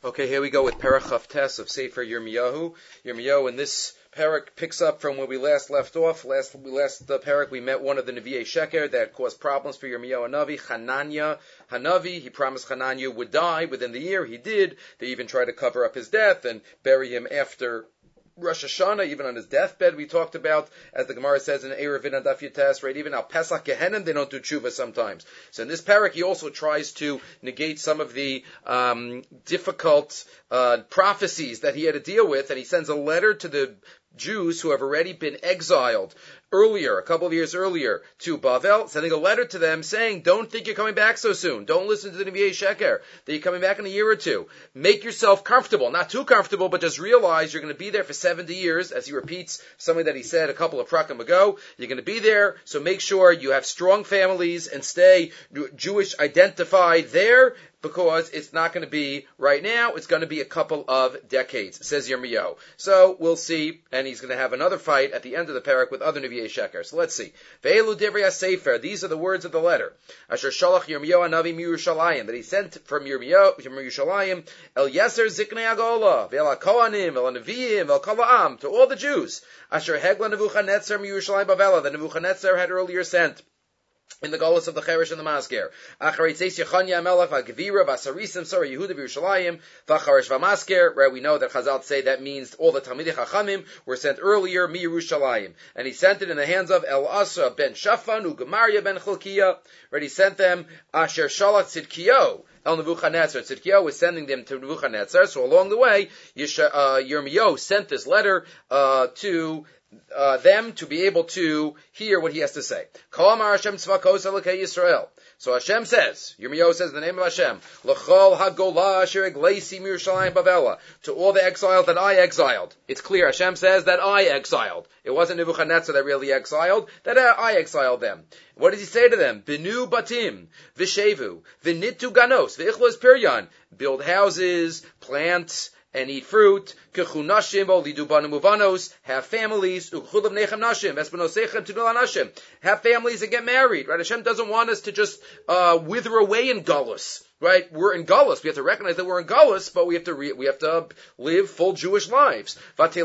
Okay, here we go with Perach Chavtes of Sefer Yirmiyahu. Yirmiyahu, and this Perach picks up from where we last left off. Last Perach, we met one of the Nevi'ei Sheker that caused problems for Yirmiyahu Hanavi, Hananya Hanavi. He promised Hananya would die within the year. He did. They even tried to cover up his death and bury him after Rosh Hashanah, even on his deathbed, we talked about, as the Gemara says in Erevin and Daf Yates, right? Even al Pesach Gehenim, they don't do tshuva sometimes. So in this parak, he also tries to negate some of the difficult prophecies that he had to deal with, and he sends a letter to the Jews who have already been exiled earlier, a couple of years earlier, to Bavel, sending a letter to them saying, don't think you're coming back so soon. Don't listen to the Nevi'ei Sheker, that you're coming back in a year or two. Make yourself comfortable. Not too comfortable, but just realize you're going to be there for 70 years, as he repeats something that he said a couple of prakim ago. You're going to be there, so make sure you have strong families and stay Jewish identified there, because it's not going to be right now, it's going to be a couple of decades, says Yirmiyahu. So we'll see, and he's going to have another fight at the end of the parak with other Nevi'ei Sheker. So let's see. Ve'elu divrei hasefer, these are the words of the letter. Asher shalach Yirmiyahu hanavi miYerushalayim, that he sent from Yerushalayim, El Yeser Ziknei Agola, Ve'el HaKohanim, El HaNevi'im, El Kol Ha'am, to all the Jews. Asher hegla Nebuchadnezzar miYerushalayim Bavela, that Nebuchadnezzar had earlier sent in the Golus of the Cheresh and the Masker. Acharitzeis Yechanya Melech V'Gevira V'Asarisim Sarah Yehuda V'Yerushalayim V'Charesh V'Masker. Right, we know that Chazal say that means all the Talmidei Chachamim were sent earlier, Mi Yerushalayim. And he sent it in the hands of El Asa ben Shafan Ugemaria ben Chilkiah. Right, he sent them Asher Shalach Tzidkiyahu El Nebuchadnezzar. Tzidkiyahu was sending them to Nebuchadnezzar. So along the way, Yirmiyahu sent this letter to them to be able to hear what he has to say. So Hashem says, Yirmiyahu says in the name of Hashem, L'chol hagolah asher egleisi miYerushalayim Bavela, to all the exiles that I exiled. It's clear, Hashem says that I exiled. It wasn't Nebuchadnezzar that really exiled, that I exiled them. What does he say to them? Binu batim, v'shevu, v'nitu ganos, v'ichlos piryan, build houses, plant, and eat fruit, have families, have families and get married, right? Hashem doesn't want us to just wither away in Gullus, right? We're in Gullus. We have to recognize that we're in Gullus, but we have to live full Jewish lives.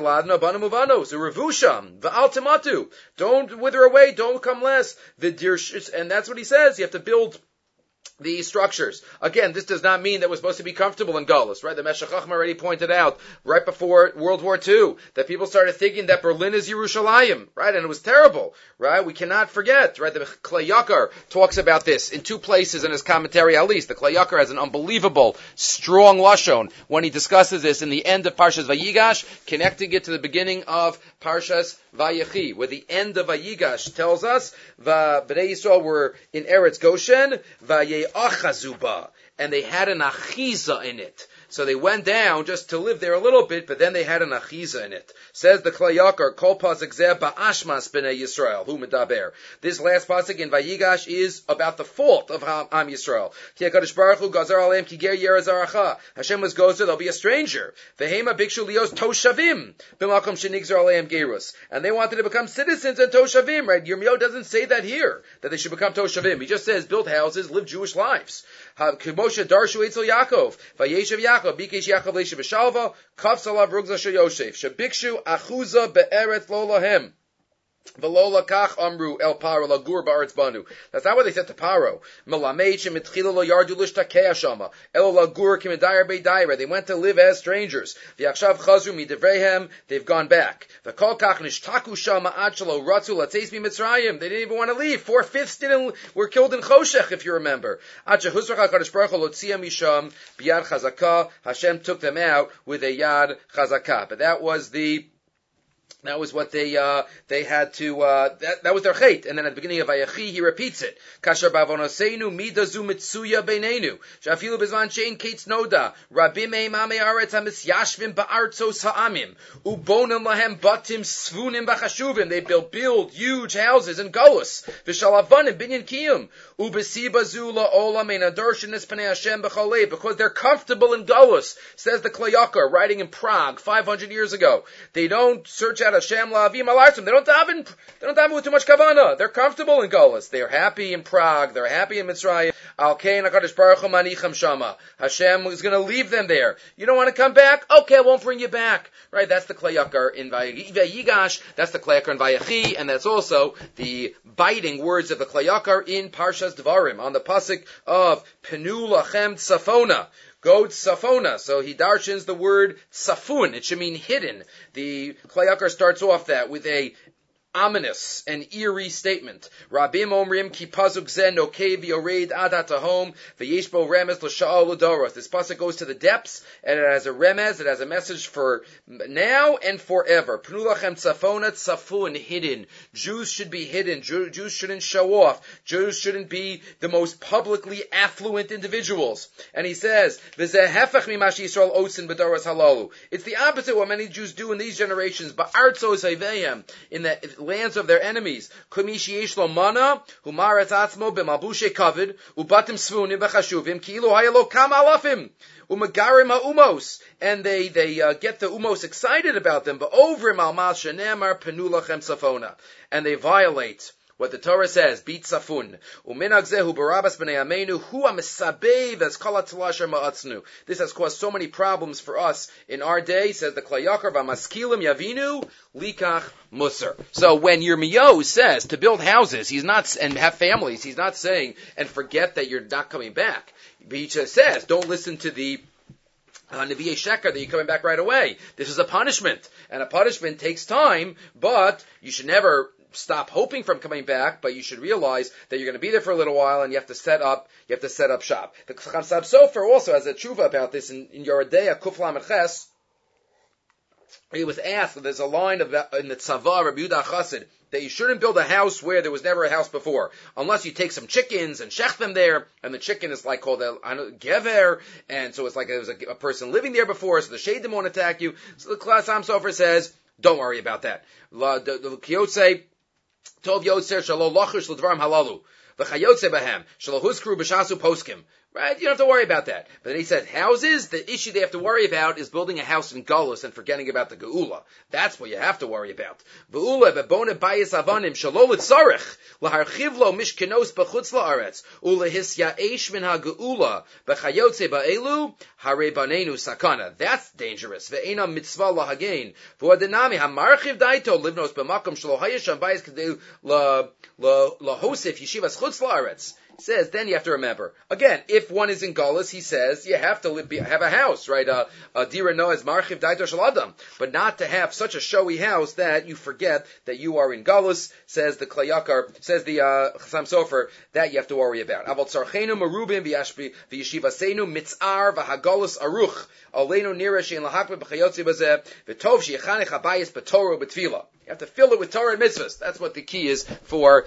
Don't wither away, don't come less. And that's what he says. You have to build the structures. Again, this does not mean that we're supposed to be comfortable in Gullus, right? The Meshech Chochmah already pointed out right before World War II that people started thinking that Berlin is Yerushalayim, right? And it was terrible, right? We cannot forget, right? The Klei Yakar talks about this in two places in his commentary, at least. The Klei Yakar has an unbelievable, strong lashon when he discusses this in the end of Parshas Vayigash, connecting it to the beginning of Parshas Vayechi, where the end of Vayigash tells us, Bnei Yisrael were in Eretz Goshen, Achazuba, and they had an achiza in it. So they went down just to live there a little bit, but then they had an achiza in it. Says the Klei Yakar, Kol pasuk zeh ba'ashmas b'nei Yisrael, hu medaber. This last pasuk in Vayigash is about the fault of Am Yisrael. Ki HaKadosh Baruch Hu gazar aleim ki ger yerazaracha. Hashem was gozer, they'll be a stranger. Vehema bikshu lios toshavim b'makom shenigzar aleim gerus. And they wanted to become citizens and toshavim, right? Yirmiyahu doesn't say that here, that they should become toshavim. He just says, build houses, live Jewish lives. K'moshe darshu etzel Yaakov, vayeshev Yaakov, bikesh Yaakov leishev v'shalva, kaf salav rugza sheyoshev, shebikshu achuza be'eretz lo lahem. V'lo lakach amru el paro lagur ba'aretz banu. That's not what they said to Paro. Melamed shemitchila lo yardu l'shtakei shama el lagur k'medayer beidayer. They went to live as strangers. V'yachshav chazru midevreihem. They've gone back. V'kol kach nishtaku shama ad shelo ratzu latzeis miMitzrayim. They didn't even want to leave. 4/5 were killed in Choshech, if you remember. Ad shehuzrach HaKadosh Baruch Hu lotzia misham biyad chazakah. Hashem took them out with a yad chazakah. But that was what they had to, that was their chait. And then at the beginning of Vayechi, he repeats it. Kasher bavonoseinu midazu mitsuya beinenu. Shafilu bezman shein kates noda. Rabim eimame aretz hamisyashvim ba'artzos ha'amim. Ubonim lahem batim svunim b'chashuvim. They build huge houses in Golos. V'shalavanim binyan kiyum. Ubesiba zula olam einadorshin espanei Hashem b'cholei. Because they're comfortable in Golos, says the Klei Yakar, writing in Prague 500 years ago. They don't search out Hashem la'avim alartzim. They don't daven with too much kavanah. They're comfortable in Golus. They're happy in Prague. They're happy in Mitzrayim. Al Kain HaKadosh Baruch Hu manicham shama. Hashem is going to leave them there. You don't want to come back? Okay, I won't bring you back. Right? That's the Klei Yakar in Vayigash. That's the Klei Yakar in Vayechi, and that's also the biting words of the Klei Yakar in Parshas Dvarim on the pasuk of Penu Lachem Tzafona. Go Tzafona. So he darshins the word Tzafun. It should mean hidden. The Klei Yakar starts off that with a ominous and eerie statement. Rabim omrim ki pasuk zen nokev yored adat hahom v'yeshbo remez l'sha'al l'doros. This pasuk goes to the depths, and it has a remez, it has a message for now and forever. Pnu lachem tzafona tzafun, hidden. Jews should be hidden. Jews shouldn't show off. Jews shouldn't be the most publicly affluent individuals. And he says, v'zeh hefech mimash Yisrael osin b'doros halalu. It's the opposite of what many Jews do in these generations. Ba'artzos hayveyem, in the lands of their enemies. Kumishi yeshlo mana, humaretz atzmo b'malbushe kavid, ubatim svunim b'chashuvim, ki ilu hayalo kam alafim, umagarim ha'umos. And they get the umos excited about them, but over malmas shenemar penu lachem tzafona. And they violate what the Torah says, bit safun. Uminag zehu barabas b'nei amenu, hu ha'mesabev as kol ha'tlasher ma'atznu. This has caused so many problems for us in our day, says the Klei Yakar, v'maskilim yavinu, likach musar. So when Yirmiyahu says to build houses, he's not, and have families, he's not saying, and forget that you're not coming back. He just says, don't listen to the Nevi'ei Sheker that you're coming back right away. This is a punishment, and a punishment takes time, but you should never stop hoping from coming back, but you should realize that you're going to be there for a little while, and you have to set up shop. The Chassam Sofer also has a tshuva about this in Yoredeya Kuf Lamed Ches. He was asked, there's a line in the Tzava, Rabbi Yehuda Chassid, that you shouldn't build a house where there was never a house before, unless you take some chickens and shech them there, and the chicken is like called a gever, and so it's like there was a person living there before, so the shaidim won't attack you. So the Chassam Sofer says, don't worry about that. The Kiyotze, Tov Yotzer Shalo Lochish L'Dvarim Halalu V'Chayotze Bahem Shalo Huskru B'Shasu Poskim. Right? You don't have to worry about that. But then he says, houses, the issue they have to worry about is building a house in Galus and forgetting about the Geula. That's what you have to worry about. Ve'ula bebone bayis avanim shalo litzarech laharchiv lo mishkenos b'chutz la'aretz ulehisya'esh min ha'geula b'chayotze ba'elu hare banenu sakana. That's dangerous. Ve'ena mitzvah lahagain. V'adenami hamarchiv daito livnos b'makom shalo hayasham bayis k'dei lahosif yeshivas chutz la'aretz. Says, then you have to remember. Again, if one is in Galus, he says, you have to have a house, right? Dira Noah's Marchiv Daito Shaladam. But not to have such a showy house that you forget that you are in Galus, says the Klei Yakar, says the Chassam Sofer, that you have to worry about. Avol Tzarchenu Merubim V'Yeshivasenu Mitzar V'Hagalus Aruch Aleinu Nira Shein Lahakme B'Chayotzi Bazeh V'Tov Sheyechanech Habayis B'Torah B'Tfilah. You have to fill it with Torah and mitzvahs. That's what the key is for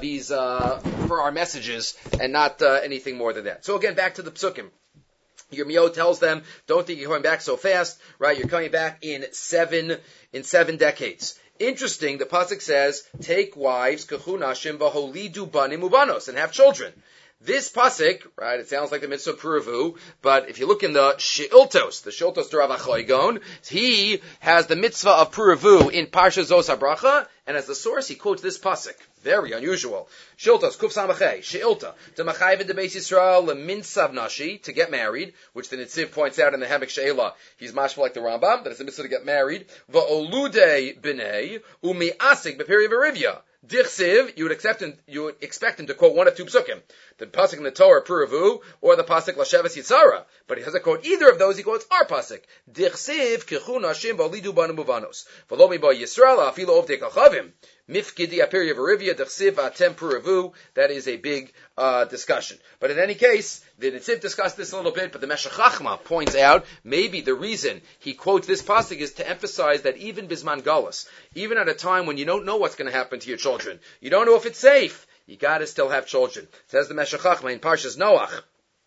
for our messages, and not anything more than that. So again, back to the psukim. Yirmiyahu tells them, don't think you're coming back so fast, right? You're coming back in seven decades. Interesting, the pasuk says, take wives, kechunashim v'holidu banim ubanos, and have children. This pasuk, right, it sounds like the mitzvah Puravu, but if you look in the She'iltos to Rav Achoigon, he has the mitzvah of Puravu in Parsha Zos HaBracha, and as the source, he quotes this pasuk. Very unusual. She'iltos, Kuf Samachay, She'ilta, to Machayv de Beis Yisrael, Leminsav Nashi, to get married, which the Nitziv points out in the Hamek She'ela, he's mashma like the Rambam, that it's a mitzvah to get married, Va'olude B'nei, Umi'asik B'peri V'rivya. Dichsiv, you would expect him to quote one of two psukim. The pasuk in the Torah, Puravu, or the pasuk Lashavas Yitzhara. But he doesn't quote either of those, he quotes our pasuk. Dichsiv, Kichun Hashim, Validu Banu Muvanos. V'lomi Ba Yisrael, Afilo Ovdei Kachavim. Mifkidi Apiri Verivia, Dichsiv, Atem Puravu. That is a big discussion. But in any case, the Nitziv discussed this a little bit, but the Meshech Chachma points out, maybe the reason he quotes this pasuk is to emphasize that even Bisman Galus, even at a time when you don't know what's going to happen to your children, you don't know if it's safe, you got to still have children. Says the Meshech Chachma in Parshas Noach,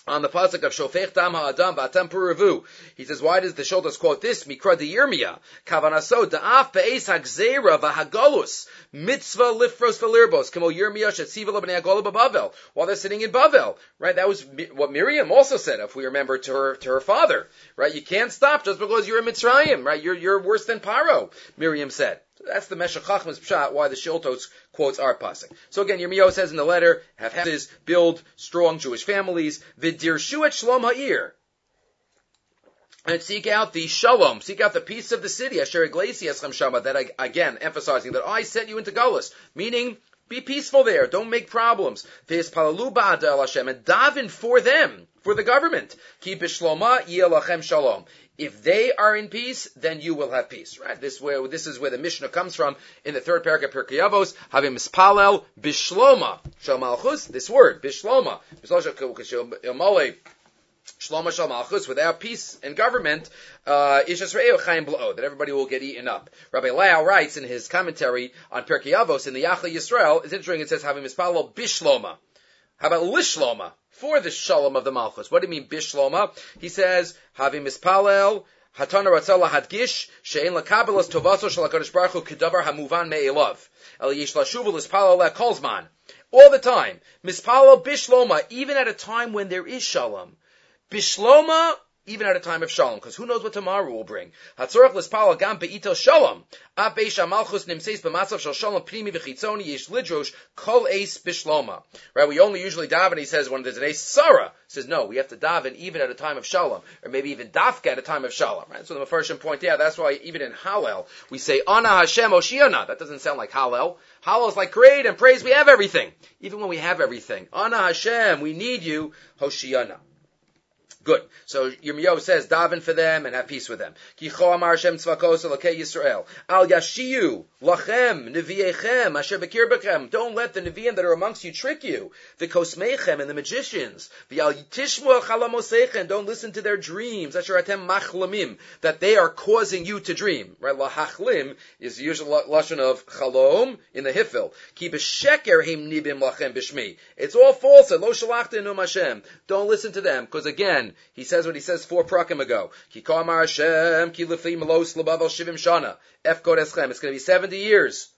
on the pasuk of Shofech Dam Ha'adam V'atem Puravu. He says, why does the Shultos quote this? Mikra de Yirmiyah. Kavanaso da'af be'es ha'gzeira v'ha'galus. Mitzvah lifros v'lirbos. Kamo Yirmiyah shetziva l'bnei ha'gola b'Bavel. While they're sitting in Bavel. Right? That was what Miriam also said, if we remember, to her father. Right? You can't stop just because you're in Mitzrayim. Right? You're worse than Paro, Miriam said. So that's the Meshech Chachmas Pshat, why the Shiltos quotes our pasuk. So again, Yirmiyahu says in the letter, have houses, build strong Jewish families, v'dirshu et shalom ha'ir, and seek out the shalom, seek out the peace of the city, asher iglesi eschem shama, that again, emphasizing that I sent you into Galus, meaning, be peaceful there, don't make problems. V'yispalalu ba'ad el Hashem, and daven for them, for the government. Ki b'shloma yeh lachem shalom. If they are in peace, then you will have peace, right? This is where the Mishnah comes from in the third paragraph of Pirkei Avos. Havim mispalel bishloma shel malchus. This word bishloma, shloma shel malchus, without peace and government, is just that everybody will get eaten up. Rabbi Lau writes in his commentary on Pirkei Avos in the Yachla Yisrael. It's interesting. It says havim mispalel bishloma. How about lishloma? For the shalom of the malchus. What do you mean bishloma? He says, Havi mispalel, hatana ratzala hadgish, she'en lakabelas tovaso shel HaKadosh Baruch Hu kedavar hamuvan me'elav. El yesh lashuvu lispalel le'kolzman. All the time. Mispalel bishloma, even at a time when there is shalom. Bishloma, even at a time of shalom, because who knows what tomorrow will bring. Hatzorach lispalel gam be'itel shalom. Abesh malchus nimseis b'matzav shel shalom primi v'chitzoni yesh lidrosh kol eis bishloma. Right, we only usually daven, he says, when there's an eis sarah. He says, no, we have to daven even at a time of shalom, or maybe even dafka at a time of shalom. Right, so the Mefarshim point out, that's why even in Hallel, we say, Ana Hashem Oshiana. That doesn't sound like Hallel. Hallel is like, great and praise, we have everything. Even when we have everything. Ana Hashem, we need you, Hoshiana. Good. So Yirmiyahu says, daven for them and have peace with them. Kicho amar Hashem tzvakos elokei Yisrael. Al yashiyu lachem neviechem asher bekir bechem. Don't let the neviim that are amongst you trick you. V'kosmeichem and the magicians. V'al tishmu chalamosechem. Don't listen to their dreams. Asher atem machlamim. That they are causing you to dream. Right? Lahachlim is the usual lashon of chalom in the hifil. Ki b'sheker him nibim lachem b'shmi. It's all false. Lo shalachta enum Hashem. Don't listen to them, because again, he says what he says 4 prakim ago. Ki kamar Hashem, ki lefi melos lebavel shivim shana. Efkod eschem. It's going to be 70 years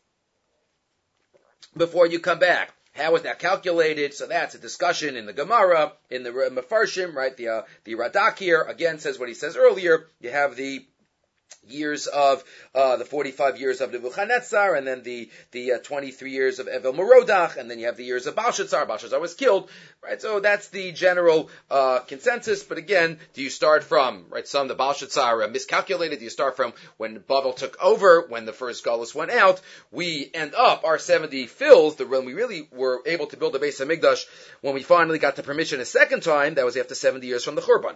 before you come back. How is that calculated? So that's a discussion in the Gemara, in the Mefarshim, right? The Radak here, again, says what he says earlier. You have the years of the 45 years of Nebuchadnezzar, and then the 23 years of Evel Merodach, and then you have the years of Belshazzar. Belshazzar was killed, right? So that's the general consensus. But again, do you start from, right? Some the Belshazzar miscalculated. Do you start from when Bavel took over, when the first Galus went out? We end up our 70 fills. When we really were able to build the Beis Hamikdash, when we finally got the permission a second time, that was after 70 years from the Churban.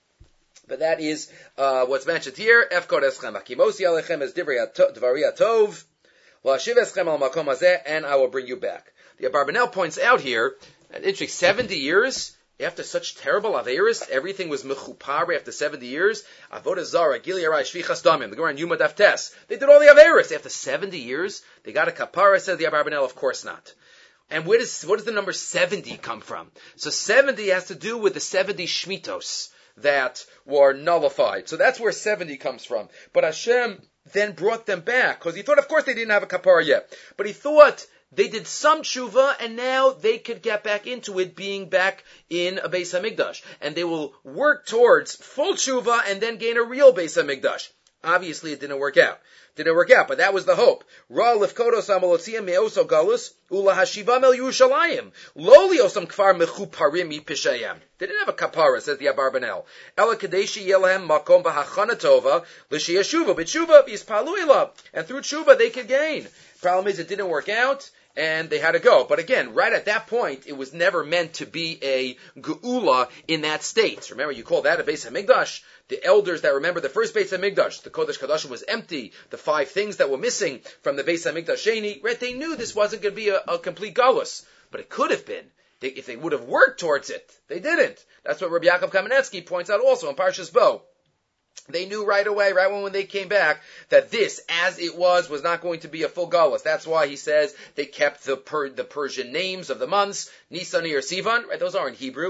But that is what's mentioned here. Efkod eschem akimosi alechem es dvari atov la'ashiv eschem al makom hazeh, and I will bring you back. The Abarbanel points out here, interesting, 70 years after such terrible averis, everything was mechupar after 70 years. Avodah zara, gili arai, shvichas damim. The Gemara in Yuma Daf Tes. They did all the averis after 70 years. They got a kapara. Says the Abarbanel, of course not. And what does the number 70 come from? So 70 has to do with the 70 shmitos that were nullified. So that's where 70 comes from. But Hashem then brought them back, because he thought, of course, they didn't have a kapara yet. But he thought they did some tshuva, and now they could get back into it, being back in a Beis Hamikdash. And they will work towards full tshuva and then gain a real Beis Hamikdash. Obviously, it didn't work out. But that was the hope. Ra lifkodos amalotziim meoso galus ula hashivam el Yerushalayim lo liosam kfar mechuparim mipishayim. They didn't have a kapara, says the Abarbanel. Ela kadeshi yelahem makom b'hachana tova l'shiyashuva b'tshuva v'yispalu elav, and through tshuva they could gain. Problem is, it didn't work out, and they had to go. But again, right at that point, it was never meant to be a geula in that state. Remember, you call that a Beis Hamikdash. The elders that remember the first Beis Hamikdash, the Kodesh Kadashim was empty. The 5 things that were missing from the Beis Hamikdash Sheni, right? They knew this wasn't going to be a complete galus, but it could have been. If they would have worked towards it, they didn't. That's what Rabbi Yaakov Kamenetsky points out also in Parshas Bo. They knew right away, right when they came back, that this, as it was not going to be a full galus. That's why he says they kept the Persian names of the months, Nisan or Sivan, right? Those are in Hebrew.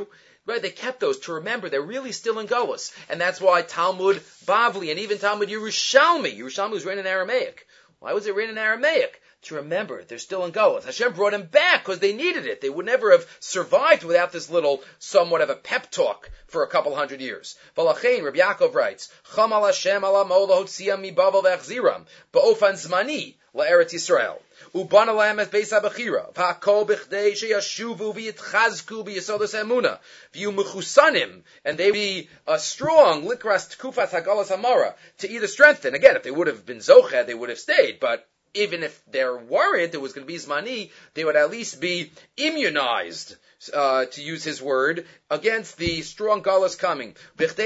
Right, they kept those to remember they're really still in Galus. And that's why Talmud Bavli and even Talmud Yerushalmi was written in Aramaic. Why was it written in Aramaic? To remember they're still in Galus. Hashem brought them back because they needed it. They would never have survived without this little, somewhat of a pep talk for a couple hundred years. Valachein, Rabbi Yaakov writes, Cham al Hashem ala mola hotziyam mi bavel v'achziram, ba'ofan zmani la'eretz Yisrael. Uban alahem es beis ha'bechira, v'hakol b'chdei sheyashuvu v'yitchazku b'yisodos ha'emuna, v'yu mechusanim, and they be strong, likras tkufas ha'galas hamara, to either strengthen. Again, if they would have been zoched, they would have stayed, but even if they're worried there was going to be zmani, they would at least be immunized, to use his word, against the strong galus coming. Right,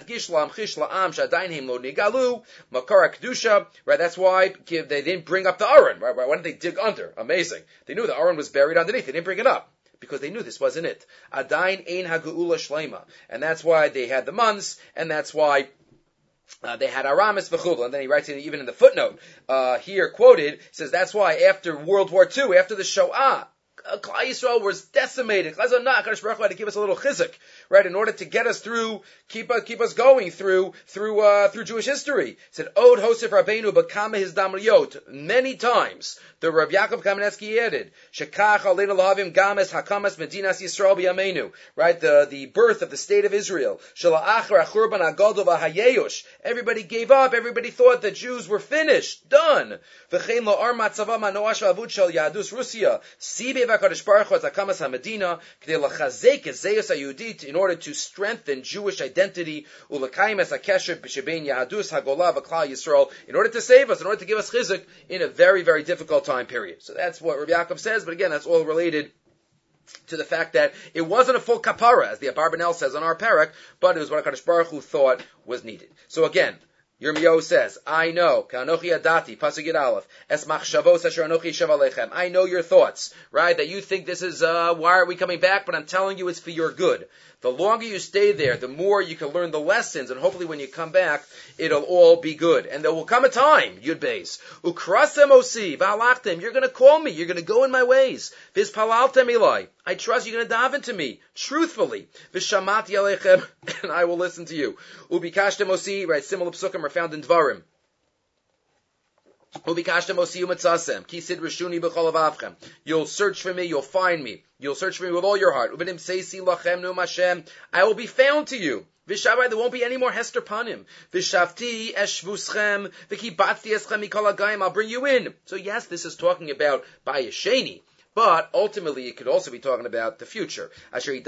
that's why they didn't bring up the Aron. Right? Why did they dig under? Amazing. They knew the Aron was buried underneath. They didn't bring it up, because they knew this wasn't it. Adain ein hageula shleima. And that's why they had the months, and that's why they had Aramis v'chul, and then he writes even in the footnote here quoted, says that's why after World War II, after the Shoah, Klal Yisrael was decimated. HaKadosh Baruch Hu had to give us a little chizuk, right, in order to get us through, keep us going through Jewish history. He said, Od Hosef Rabbeinu B'kama his damriyot. Many times, the Rav Yaakov Kamenetsky added, Shekach aleinu lahavim games hakamas medinas Yisrael b'yameinu. Right, the birth of the state of Israel. Shala'achar achurban agadol v'hayeush. Everybody gave up. Everybody thought the Jews were finished, done. V'chein lo'ar matzava manoash v'avud shel Yadus Rusia. HaKadosh Baruch Hu as Hakamas HaMedina k'dei lachazek ezeyus hayudit, in order to strengthen Jewish identity, ulekayim es hakesher b'shebein Yahadus Hagolah v'Klal Yisrael, in order to save us, in order to give us chizuk in a very, very difficult time period. So that's what Rabbi Yaakov says, but again, that's all related to the fact that it wasn't a full kapara, as the Abarbanel says on our parak, but it was what HaKadosh Baruch Hu thought was needed. So again, Yirmiyahu says, I know, Ka'anochi Adati, Pasuk Yud Aleph, Es Machshavos Asher Anochi Shav Aleichem. I know your thoughts, right? That you think this is, why are we coming back? But I'm telling you it's for your good. The longer you stay there, the more you can learn the lessons, and hopefully when you come back, it'll all be good. And there will come a time, Yud Beis, Ukrasem Osi, V'halachtem, you're gonna call me, you're gonna go in my ways. V'izpalaltem Elai, I trust you're gonna daven to me, truthfully. V'shamati Aleichem, and I will listen to you. Ubikashtem Osi, right, similar psukim are found in Dvarim. You'll search for me, you'll find me. You'll search for me with all your heart. I will be found to you. There won't be any more Hester Panim. I'll bring you in. So yes, this is talking about Bayesheni. But ultimately, it could also be talking about the future. I'll bring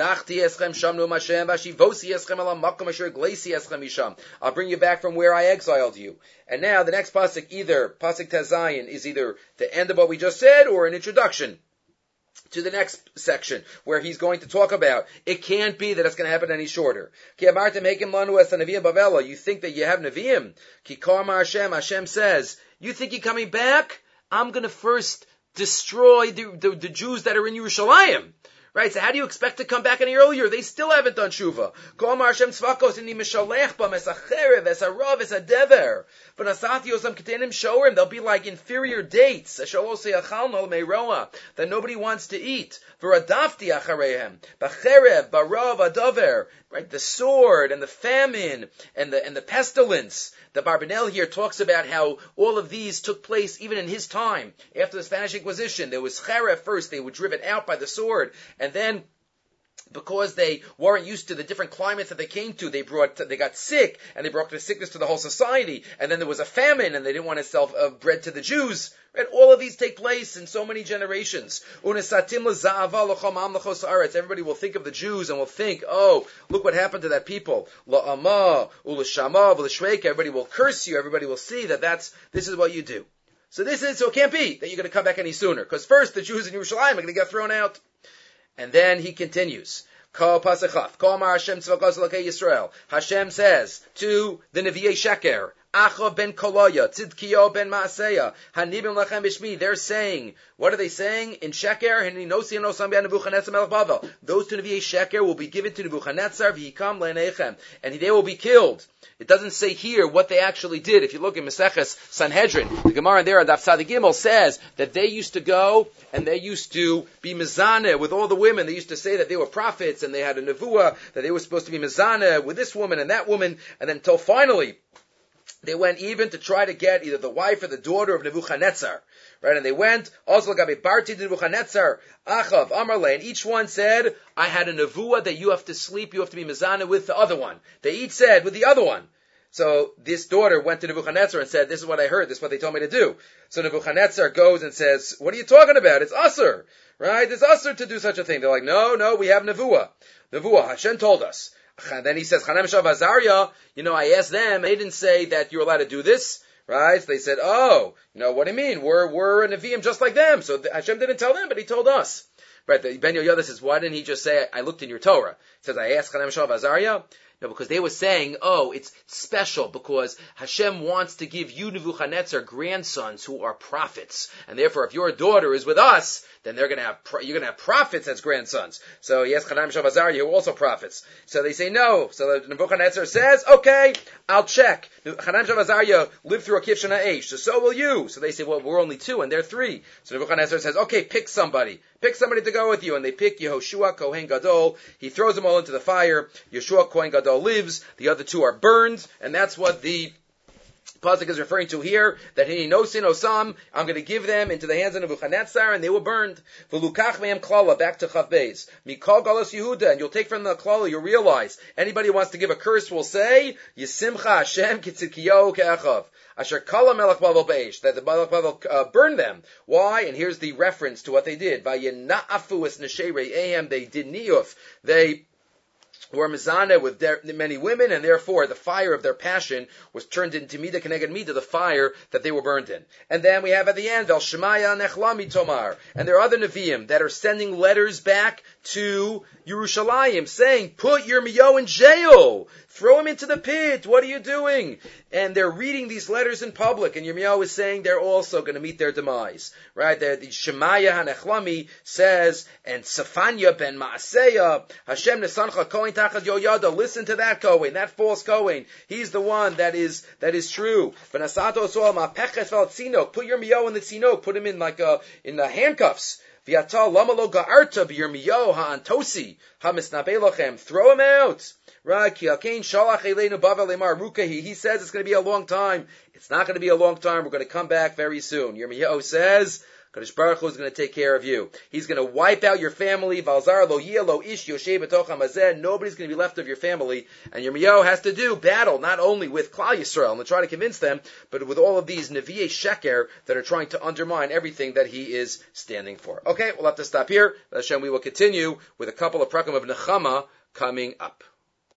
you back from where I exiled you. And now the next pasuk, either pasuk Tezayin, is either the end of what we just said or an introduction to the next section, where he's going to talk about, it can't be that it's going to happen any shorter. You think that you have Nevi'im? Hashem says, you think you're coming back? I'm going to first destroy the Jews that are in Yerushalayim. Right, so how do you expect to come back any earlier? They still haven't done tshuva. They'll be like inferior dates that nobody wants to eat. Right, the sword and the famine and the pestilence. The Barbanel here talks about how all of these took place even in his time. After the Spanish Inquisition, there was cheref first, they were driven out by the sword, and then because they weren't used to the different climates that they came to, they got sick, and they brought the sickness to the whole society, and then there was a famine, and they didn't want to sell bread to the Jews. Right? All of these take place in so many generations. Everybody will think of the Jews and will think, oh, look what happened to that people. Everybody will curse you, everybody will see that this is what you do. So it can't be that you're going to come back any sooner, because first the Jews in Yerushalayim are going to get thrown out. And then he continues. Hashem says to the Nevi'ei Sheker, Acha ben Kolaya, Tzidkiyo ben Maaseya, Hanibim lachem b'shmi. They're saying, what are they saying? In Sheker, those two Nevi'ei Sheker will be given to Nebuchadnezzar, v'yikam le'nechem, and they will be killed It doesn't say here what they actually did. If you look at Maseches Sanhedrin, the Gemara there, Daf Tzadi Gimel, says that they used to go and they used to be mezaneh with all the women. They used to say that they were prophets and they had a nevuah, that they were supposed to be mezaneh with this woman and that woman, and then until finally they went even to try to get either the wife or the daughter of Nebuchadnezzar. Right, and they went, also Gabi Barti to Nebuchadnezzar, Achav, Amarle, and each one said, I had a nevuah that you have to sleep, you have to be mezaneh with the other one. They each said, with the other one. So this daughter went to Nebuchadnezzar and said, this is what I heard, this is what they told me to do. So Nebuchadnezzar goes and says, what are you talking about? It's usur, right? It's usur to do such a thing. They're like, no, we have nevuah. Nevuah, Hashem told us. And then he says, Chanem Shav Azariah, I asked them, they didn't say that you're allowed to do this. Right? So they said, what do you mean? We're a Nevi'im just like them. So Hashem didn't tell them, but he told us. Right? Ben Yoyada says, why didn't he just say, I looked in your Torah? He says, I asked Chanem Shav Azariah. No, because they were saying, it's special because Hashem wants to give you, Nebuchadnezzar, grandsons who are prophets. And therefore, if your daughter is with us, then you're going to have prophets as grandsons. So he asked Chanem Shav Azariah, who are also prophets. So they say no. So Nebuchadnezzar says, okay, I'll check. Chanem Shav Azariah lived through a Kivshana Eish, so will you. So they say, well, we're only 2 and they're 3. So Nebuchadnezzar says, okay, pick somebody. Pick somebody to go with you. And they pick Yehoshua, Kohen Gadol. He throws them all into the fire. Yeshua, Kohen Gadol lives. The other 2 are burned. And that's what the Pasuk is referring to here, that he no sin osam, I'm going to give them into the hands of Nebuchadnezzar, and they were burned. V'lukach me'em klala, back to Chav Beis. Mikol galos Yehuda, and you'll take from the klala, you'll realize, anybody who wants to give a curse will say, Yisimcha Hashem kitzidkiyahu ke'achav. Asher kala melech Bavel be'esh, that the melech Bavel burned them. Why? And here's the reference to what they did. Vayina'afu es neshei re'ehem, they did niyuf. They were mezaneh with many women, and therefore the fire of their passion was turned into midah keneged midah, the fire that they were burned in. And then we have at the end, Vel Shemaya Nechlami Tomar, and there are other Nevi'im that are sending letters back to Yerushalayim saying, put Yirmiyahu in jail, throw him into the pit, what are you doing? And they're reading these letters in public, and Yirmiyahu is saying they're also going to meet their demise. Right? The Shemaya HaNechlami says, and Safanya ben Maaseya, Hashem Nesancha Kohen Tachad Yoyada, listen to that Kohen, that false Kohen. He's the one that is true. V'nasato soal ma'peches v'al put Yirmiyahu in the tzino, put him in in the handcuffs. V'yatal lamalo ga'arta b'Yirmiyahu ha'antosi ha'misnabei lochem, throw him out. Right? He says it's going to be a long time. It's not going to be a long time. We're going to come back very soon. Yirmiyahu says, Kadosh Baruch Hu is going to take care of you. He's going to wipe out your family. Nobody's going to be left of your family. And Yirmiyahu has to do battle not only with Klal Yisrael and to try to convince them, but with all of these Nevi'ei Sheker that are trying to undermine everything that he is standing for. Okay, we'll have to stop here. Hashem, we will continue with a couple of prakim of Nechama coming up.